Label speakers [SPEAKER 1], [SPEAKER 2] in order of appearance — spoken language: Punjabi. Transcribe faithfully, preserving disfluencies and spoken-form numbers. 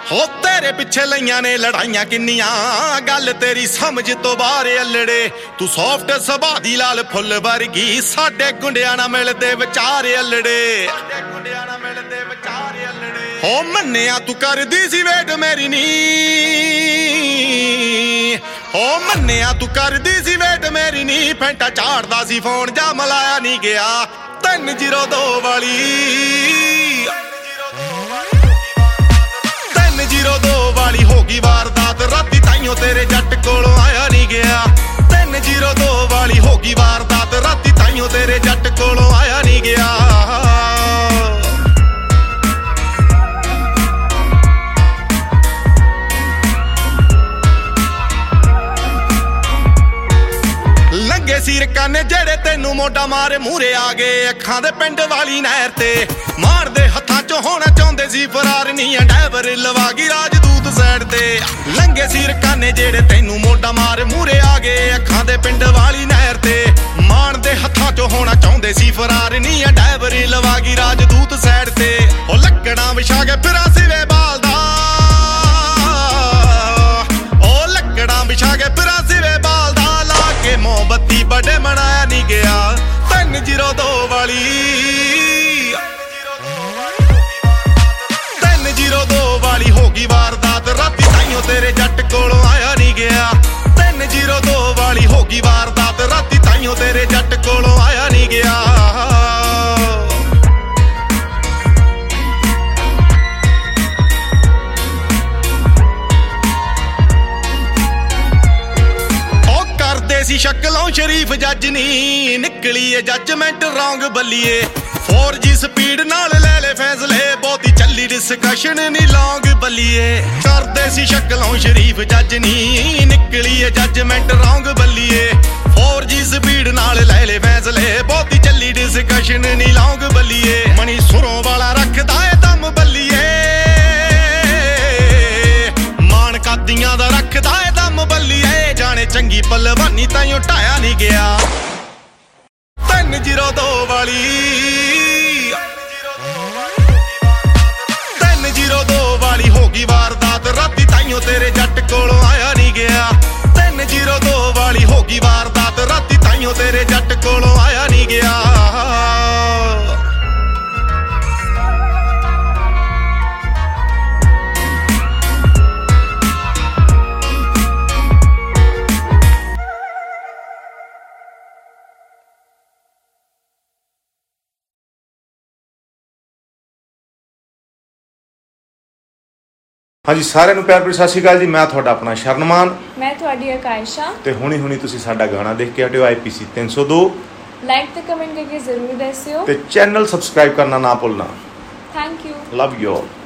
[SPEAKER 1] ਹੋ ਤੇਰੇ ਪਿੱਛੇ ਲਈਆਂ ਨੇ ਲੜਾਈਆਂ ਕਿੰਨੀਆਂ ਗੱਲ ਤੇਰੀ ਸਮਝ ਤੋਂ ਬਾਹਰ ਅਲੜੇ ਤੂੰ ਸੌਫਟ ਸੁਭਾਅ ਦੀ ਲਾਲ ਫੁੱਲ ਵਰਗੀ ਸਾਡੇ ਗੁੰਡਿਆਂ ਨਾਲ ਮਿਲਦੇ ਵਿਚਾਰ ਅਲੜੇ ਸਾਡੇ ਗੁੰਡਿਆਂ ਨਾਲ ਮਿਲਦੇ ਵਿਚਾਰ ਅਲੜੇ ਹੋ ਮੰਨਿਆ ਤੂੰ ਕਰਦੀ ਸੀ ਵੇਟ ਮੇਰੀ ਨੀ ਹੋ ਮੰਨਿਆ ਤੂੰ ਕਰਦੀ ਸੀ ਵੇਟ ਮੇਰੀ ਨੀ ਫੈਂਟਾ ਝਾੜਦਾ ਸੀ ਫੋਨ ਜਾ ਮਲਾਇਆ ਨਹੀਂ ਗਿਆ ਤਿੰਨ ਜ਼ੀਰੋ ਦੋ ਵਾਲੀ ਤਿੰਨ ਜ਼ੀਰੋ ਦੋ ਵਾਲੀ ਹੋ ਗਈ ਵਾਰਦਾਤ ਰਾਤੀ ਤਾਈਓ ਤੇਰੇ ਜੱਟ ਕੋਲੋਂ ਆਇਆ ਨਹੀਂ ਗਿਆ ਤਿੰਨ ਜ਼ੀਰੋ ਦੋ ਵਾਲੀ ਹੋ ਗਈ ਵਾਰਦਾਤ ਰਾਤੀ ਤਾਈਓ ਤੇਰੇ ਜੱਟ ਕੋਲੋਂ ਆਇਆ ਨਹੀਂ ਗਿਆ ਲੰਗੇ ਸਿਰ ਕਾਨੇ ਜਿਹੜੇ ਤੈਨੂੰ ਮੋਢਾ ਮਾਰੇ ਮੂਰੇ ਆ ਗਏ ਅੱਖਾਂ ਦੇ ਪਿੰਡ ਵਾਲੀ ਨਹਿਰ ਤੇ ਮਾਰਦੇ ਹੱਥਾਂ ਚੋਂ ਹੋਣਾ ਚਾਹੁੰਦੇ ਸੀ ਫਰਾਰ ਨਹੀਂ ਡਰਾਈਵਰ ਲਵਾ ਗਈ ਰਾਜਦੂਤ ਸਾਈਡ ਤੇ ਲੰਗੇ ਸਿਰ ਕਾਨੇ ਜਿਹੜੇ ਤੈਨੂੰ ਮੋਢਾ ਮਾਰੇ ਮੂਰੇ ਆ ਗਏ ਅੱਖਾਂ ਦੇ ਪਿੰਡ ਵਾਲੀ ਨਹਿਰ ਤੇ ਮਾਰਦੇ ਹੱਥਾਂ ਚੋਂ ਹੋਣਾ ਚਾਹੁੰਦੇ ਸੀ ਫਰਾਰ ਨਹੀਂ ਡਰਾਈਵਰ ਲਵਾ ਗਈ ਰਾਜਦੂਤ ਸਾਈਡ ਤੇ ਉਹ ਲੱਕੜਾਂ ਵਿਛਾ ਕੇ ਫਿਰਾਂ ਸਿਵੇ ਬਾਲਦਾ ਉਹ ਲੱਕੜਾਂ ਵਿਛਾ ਕੇ ਫਿਰਾਂ ਸਿਵੇ ਬਾਲਦਾ ਕੇ ਮੋਮਬੱਤੀ ਬੜੇ ਮਨਾਇਆ ਨਹੀਂ ਗਿਆ ਤਿੰਨ ਜ਼ੀਰੋ ਦੋ ਵਾਲੀ ਤਿੰਨ ਜ਼ੀਰੋ ਦੋ ਵਾਲੀ ਹੋ ਗਈ ਵਾਰਦਾਤ ਰਾਤੀ ਤਾਈਓ ਤੇਰੇ ਜੱਟ ਕੋਲੋਂ ਆਇਆ ਨਹੀਂ ਗਿਆ ਤਿੰਨ ਜ਼ੀਰੋ ਦੋ ਵਾਲੀ ਹੋ ਗਈ ਵਾਰਦਾਤ ਰਾਤੀ ਤਾਈਓ ਤੇਰੇ ਜੱਟ ਕੋਲੋਂ ਆਇਆ ਨਹੀਂ ਗਿਆ ਸੀ ਸ਼ਕਲੋਂ ਸ਼ਰੀਫ ਜੱਜ ਨੀ ਨਿਕਲੀ ਏ ਜੱਜਮੈਂਟ ਰੌਂਗ ਬੱਲੀਏ ਫੋਰ ਜੀ ਸਪੀਡ ਨਾਲ ਲੈ ਲੈ ਫੈਸਲੇ ਬਹੁਤੀ ਚੱਲੀ ਡਿਸਕਸ਼ਨ ਨੀ ਲੌਂਗ ਬੱਲੀਏ ਕਰਦੇ ਸੀ ਸ਼ਕਲੋਂ ਸ਼ਰੀਫ ਜੱਜ ਨੀ ਨਿਕਲੀ ਏ ਜੱਜਮੈਂਟ ਰੌਂਗ ਬੱਲੀਏ ਫੋਰ ਜੀ ਸਪੀਡ ਨਾਲ ਲੈ ਲੈ ਫੈਸਲੇ ਬਹੁਤੀ ਚੱਲੀ ਡਿਸਕਸ਼ਨ ਨੀ ਲੌਂਗ ਬੱਲੀਏ ਮਣੀ ਸੁਰੋਂ ਵਾਲਾ ਰੱਖਦਾ ਏ ਦਮ ਬੱਲੀਏ ਮਾਣ ਕਾਦੀਆਂ ਦਾ ਰੱਖਦਾ ਏ ਦਮ ਬੱਲੀਏ ਜਾਣੇ ਚੰਗੀ ਪਲਵਾਨੀ ਤਾਈਓ ਢਾਇਆ ਨਹੀਂ ਗਿਆ ਤਿੰਨ ਜ਼ੀਰੋ ਦੋ ਵਾਲੀ ਤਿੰਨ ਜ਼ੀਰੋ ਦੋ ਵਾਲੀ ਹੋ ਗਈ ਵਾਰਦਾਤ ਰਾਤੀ ਤਾਈਓ ਤੇਰੇ ਜੱਟ ਕੋਲੋਂ ਆਇਆ ਨਹੀਂ ਗਿਆ ਤਿੰਨ ਜ਼ੀਰੋ ਦੋ ਵਾਲੀ ਹੋ ਗਈ ਵਾਰਦਾਤ ਰਾਤੀ ਤਾਈਓ ਤੇਰੇ ਜੱਟ ਕੋਲੋਂ ਆਇਆ ਨਹੀਂ ਗਿਆ
[SPEAKER 2] ਹਾਂਜੀ ਸਾਰਿਆਂ ਨੂੰ ਪਿਆਰ ਭਰੀ ਸਤਿ ਸ਼੍ਰੀ ਅਕਾਲ ਜੀ ਮੈਂ ਤੁਹਾਡਾ ਆਪਣਾ ਸ਼ਰਨਮਾਨ
[SPEAKER 3] ਮੈਂ ਤੁਹਾਡੀ ਆਕਾਸ਼ਾ
[SPEAKER 2] ਤੇ ਹੁਣੀ ਹੁਣੀ ਤੁਸੀਂ ਸਾਡਾ ਗਾਣਾ ਦੇਖ ਕੇ ਹਟਿਓ ਆਈ ਪੀ ਸੀ ਤਿੰਨ ਸੌ ਦੋ
[SPEAKER 3] ਲਾਈਕ ਤੇ ਕਮੈਂਟ ਕਰਕੇ ਜ਼ਰੂਰ ਦੱਸਿਓ
[SPEAKER 2] ਤੇ ਚੈਨਲ ਸਬਸਕ੍ਰਾਈਬ ਕਰਨਾ ਨਾ ਭੁੱਲਣਾ
[SPEAKER 3] thank you
[SPEAKER 2] love you all